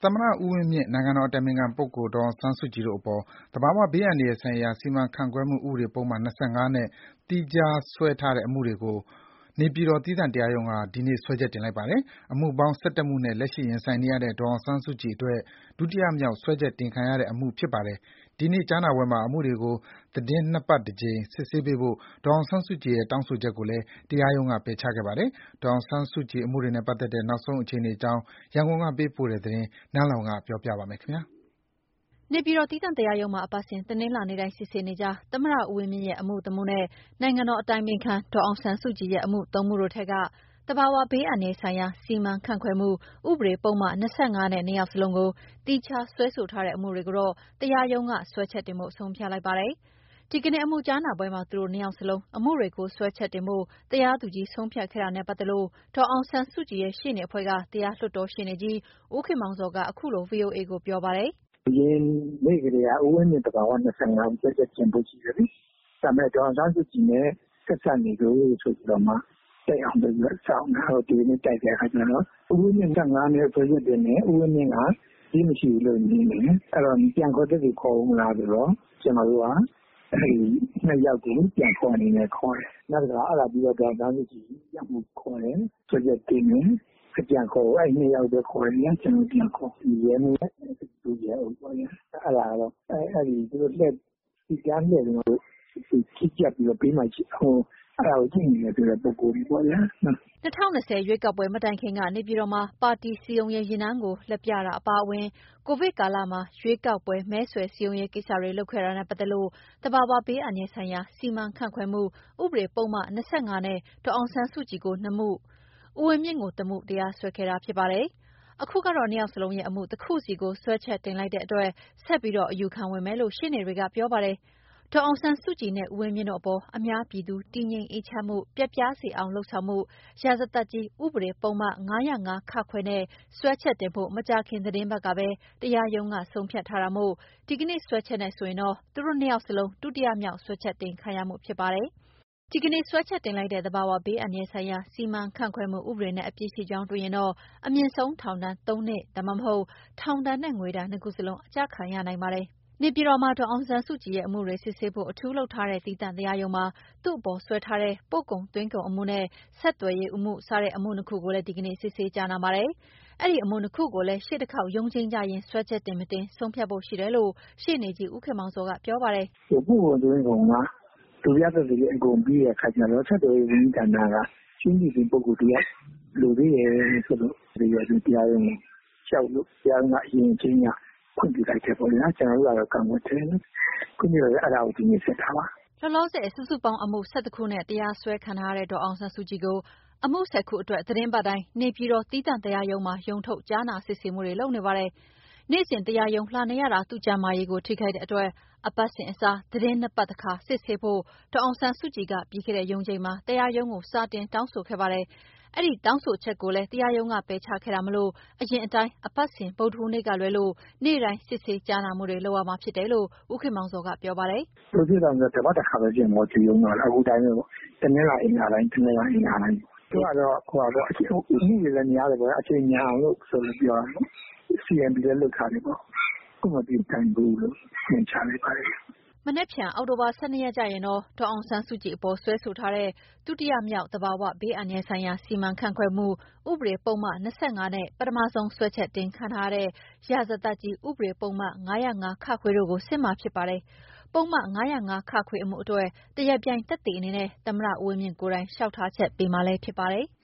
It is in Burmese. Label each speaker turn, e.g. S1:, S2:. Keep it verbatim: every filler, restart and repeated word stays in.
S1: သမ္မတဦးဝင်းမြင့်၊ နိုင်ငံတော်အတိုင်ပင်ခံပုဂ္ဂိုလ် ဒေါ်အောင်ဆန်းစုကြည်တို့အပေါ် သဘာဝဘေးအန္တရာယ်ဆိုင်ရာ စီမံခန့်ခွဲမှုဥပဒေပုဒ်မ ၂၅ နဲ့ သီးခြားစွဲထားတဲ့အမှုတွေကို နေပြည်တော် သီးသန့်တရားရုံးက ဒီနေ့ စွဲချက်တင်လိုက်ပါတယ်။ အမှုပေါင်း ၁၁ မှုနဲ့ လက်ရှိရင်ဆိုင်နေရတဲ့ ဒေါ်အောင်ဆန်းစုကြည်အတွက် ဒုတိယမြောက် စွဲချက်တင်ခံရတဲ့အမှုဖြစ်ပါတယ်။ ဒီနေ့ကြားနာပွဲမှာ အမှုတွေကို သီတင်းနှစ်ပတ်တကြိမ် စစ်ဆေးပေးဖို့ ဒေါ်အောင်ဆန်းစုကြည်ရဲ့ တောင်းဆိုချက်ကိုလည်း တရားရုံးက ပယ်ချခဲ့ပါတယ်။ ဒေါ်အောင်ဆန်းစုကြည်အမှုတွေနဲ့ပတ်သက်တဲ့ နောက်ဆုံးအခြေအနေအကြောင်း ရန်ကုန်ကပေးပို့တဲ့သတင်း နန်းလောဝ်က ပြောပြပါမယ်။
S2: နေပြည်တော် သီးသန့်တရားရုံးမှာ အပတ်စဉ် တနင်္လာနေ့တိုင်း စစ်ဆေးနေကျ သမ္မတဦးဝင်းမြင့်ရဲ့အမှု တစ်မှုနဲ့ နိုင်ငံတော်အတိုင်ပင်ခံ ဒေါ်အောင်ဆန်းစုကြည်ရဲ့အမှု သုံးမှုတို့ထဲက သဘာဝဘေးအန္တရာယ်ဆိုင်ရာ စီမံခန့်ခွဲမှု ဥပဒေပုဒ်မ ၂၅ နဲ့ နှစ်ယောက်စလုံးကို သီးခြားစွဲဆိုထားတဲ့အမှုတွေကိုတော့ တရားရုံးက စွဲချက်တင်ဖို့ ဆုံးဖြတ်လိုက်ပါတယ်။ ဒီကနေ့ အမှုကြားနာပွဲမှာ သူတို့နှစ်ယောက်စလုံး အမှုတွေကို စွဲချက်တင်ဖို့ တရားသူကြီး ဆုံးဖြတ်ခဲ့တာနဲ့ပတ်သက်လို့ ဒေါ်အောင်ဆန်းစုကြည်ရဲ့ရှေ့နေအဖွဲ့က တရားလွှတ်တော်ရှေ့နေကြီး ဦးခင်မောင်ဇော်က အခုလို ဗွီအိုအေကိုပြောပါတယ်။
S3: "အရင်နေ့ကတည်းက ဦးဝင်းမြင့်သဘာဝ၂၅ကိုစွဲချက်တင်ဖို့ရှိတယ်လေ။ ဒါပေမဲ့ဒေါ်အောင်ဆန်းစုကြည်နဲ့ဆက်စပ်နေလို့ဆိုပြီးတော့မှတက်အောင်လုပ်ပြီးတော့စောင့်တာတော့ဒီနေ့တိုက်တဲ့အခါကျတော့ဦးဝင်းမြင့်၂၅နဲ့စွဲချက်တင်တယ်။ဦးဝင်းမြင့်ကဒီမရှိဘူးလို့ငြင်းတယ်။အဲ့တော့ပြန်ခေါ်တဲ့သူခေါ်ဦးမလားဆိုတော့ကျွန်တော်တို့ကအဲ့ဒီနှစ်ယောက်ကိုပြန်ခေါ်အနေနဲ့ခေါ်တယ်။နောက်တစ်ခါအဲ့ဒါပြီးတော့ဒေါ်အောင်ဆန်းစုကြည်ပြန်မှုခေါ်တယ်။စွဲချက်တင်တယ်။အကြံခေါ်အဲ့နှစ်ယောက်ပဲခေါ်တယ်ကျွန်တော်ပြန်ခေါ်ရဲမှုသူရဲအုပ်ပေါ်ရအဲ့ဒါတော့အဲ့ဒီသူတို့လက်ဒီကမ်းလက်တော့ချိကျပ်ပြီးတော့ပေးမှချဟိုအဲ့ဒါကိုကြည့်နေတယ်ဆိုတဲ့ပုံကိုယ်ကြီးပေါ့ဗျာ။
S2: ၂၀၂၀ ရွေးကောက်ပွဲမတိုင်ခင်ကနေပြည်တော်မှာပါတီစည်းရုံးရေးယာဉ်တန်းကိုလက်ပြတာအပါအဝင်ကိုဗစ်ကာလမှာရွေးကောက်ပွဲမဲဆွယ်စည်းရုံးရေးကိစ္စတွေလုပ်ခဲ့တာနဲ့ပတ်သက်လို့သဘာဝဘေးအန္တရာယ်ဆိုင်ရာစီမံခန့်ခွဲမှုဥပဒေပုဒ်မ၂၅နဲ့ဒေါ်အောင်ဆန်းစုကြည်ကိုနှစ်မှုဦးဝင်းမြင့်ကိုတစ်မှုတရားစွဲခဲ့တာဖြစ်ပါတယ်။အခုကတော့နှစ်ယောက်စလုံးရဲ့အမှုတစ်ခုစီကိုစွဲချက်တင်လိုက်တဲ့အတွက်ဆက်ပြီးအယူခံဝင်မယ်လို့ရှေ့နေတွေကပြောပါတယ်။ဒေါ်အောင်ဆန်းစုကြည်နဲ့ဦးဝင်းမြင့်တို့အပေါ်အများပြည်သူတည်ငြိမ်အေးချမ်းမှုပျက်ပြားစေအောင်လုပ်ဆောင်မှုရာဇသတ်ကြီးဥပဒေပုဒ်မ၅၀၅-ခ နဲ့စွဲချက်တင်ဖို့မကြာခင်သီတင်းပတ်ကပဲတရားရုံးကဆုံးဖြတ်ထားတာမို့ဒီကနေ့စွဲချက်နဲ့ဆိုရင်တော့သူတို့နှစ်ယောက်စလုံးဒုတိယမြောက်စွဲချက်တင်ခံရမှုဖြစ်ပါတယ်။ဒီကနေ့စွဲချက်တင်လိုက်တဲ့သဘာဝဘေးအန္တရာယ်ဆိုင်ရာစီမံခန့်ခွဲမှုဥပဒေနဲ့အပြစ်ရှိကြောင်းတွေ့ရင်တော့အမြင့်ဆုံးထောင်ဒဏ်သုံးနှစ်ဒါမှမဟုတ်ထောင်ဒဏ်နဲ့ငွေဒဏ်နှစ်ခုစလုံးအကျခံရနိုင်ပါတယ်။နေပြည်တော်မှာဒေါ်အောင်ဆန်းစုကြည်ရဲ့အမှုတွေစစ်ဆေးဖို့အထူးလုပ်ထားတဲ့သီးသန့်တရားရုံးမှာသူ့အပေါ်စွဲထားတဲ့ပို့ကုန်သွင်းကုန်အမှုနဲ့ဆက်သွယ်ရေးအမှုစတဲ့အမှုနှစ်ခုကိုလည်းဒီကနေ့စစ်ဆေးကြားနာပါတယ်။အဲဒီအမှုနှစ်ခုကိုလည်းရှေ့တခေါက်ရုံးချိန်းကျရင်စွဲချက်တင်မတင်ဆုံးဖြတ်ဖို့ရှိတယ်လို့ရှေ့နေကြီးဦးခင်မောင်ဇော်ကပြောပါတယ်
S3: ။ပို့ကုန်သွင်းကုန်ကဒုရသက်တွေအကုန်ပြီးတဲ့အခါကျတော့ဆက်သွယ်ရေးဝန်ကြီးဌာနကရှင်းပြည်ပုဂ္ဂိုလ်တရားလူသေးရဲ့ဆိုလို့တရားရုံးတရားရုံးလျှောက်လို့တရားရုံးကအရင်ချင်းကခွင့်ပြုလိုက်တယ်ပေါ့ဗျာကျွန်တော်တို့ကတော့ကံဝတ်တယ်ခွင့်ပြုရအဲ့ဒါကိုဒီနေ့ဆက်ထားပါ
S2: လောလောဆယ်စုစုပေါင်းအမှု၁၁ခုနဲ့တရားစွဲခံထားရတဲ့ဒေါ်အောင်ဆန်းစုကြည်ကိုအမှု၁၀ခုအတွက်သတင်းပတ်တိုင်းနေပြည်တော်သီးသန့်တရားရုံးမှာရုံးထုတ်ကြားနာစစ်ဆေးမှုတွေလုပ်နေပါတယ်။နေ့စဉ်တရားရုံးလာနေရတာသူ့ကျန်းမာရေးကိုထိခိုက်တဲ့အတွက်အပတ်စဉ်အစားသတင်းနှစ်ပတ်တစ်ခါစစ်ဆေးဖို့ဒေါ်အောင်ဆန်းစုကြည်ကပြီးခဲ့တဲ့ရုံးချိန်မှာတရားရုံးကိုစာတင်တောင်းဆိုခဲ့ပါတယ်။အဲဒီတောင်းဆိုချက်ကိုလည်းတရားရုံးကပယ်ချခဲ့တာမလို့အရင်အတိုင်းအပတ်စဉ်ဗုဒ္ဓဟူးနေ့ကလွဲလို့နေ့တိုင်းစစ်ဆေးကြားနာမှုတွေလုပ်ရမှာဖြစ်တယ်လို့ဦးခင်မောင်ဇော်ကပြောပါတယ်
S3: ။လူကြီးတော်ကတပတ်တစ်ခါပဲပြင်ပေါ်ကြည့်ရုံတော့အခုတိုင်းပဲပေါ့တနင်္လာအင်္ဂါတိုင်းတနင်္လာအင်္ဂါတိုင်းသူကတော့ဟိုတော့အချင်းဥမှုတွေလည်းများတယ်ပေါ့အချိန်ညာလို့ဆိုလို့ပြောတာပေါ့ စီ အမ် ပီ လည်းလုတ်ထားတယ်ပေါ့ခုမှပြင်တိုင်ဘူးလို့သင်ချလိုက်ပါတယ်
S2: မနက်ဖြန်အောက်တိုဘာ၁၂ရက်ကျရင်တော့ဒေါ်အောင်ဆန်းစုကြည်အပေါ်စွဲဆိုထားတဲ့ဒုတိယမြောက်သဘာဝဘေးအန္တရာယ်ဆိုင်ရာစီမံခန့်ခွဲမှုဥပဒေပုဒ်မ၂၅နဲ့ပထမဆုံးစွဲချက်တင်ခံထားရတဲ့ရာဇသတ်ကြီးဥပဒေပုဒ်မ၅၀၅-ခ တို့ကိုစစ်မှာဖြစ်ပါတယ်။ပုဒ်မ၅၀၅-ခ အမှုအတွက်တရားပြိုင်သက်သေအနေနဲ့သမ္မတဦးဝင်းမြင့်ကိုယ်တိုင်လျှောက်ထားချက်ပေးမှာလည်းဖြစ်ပါတယ်။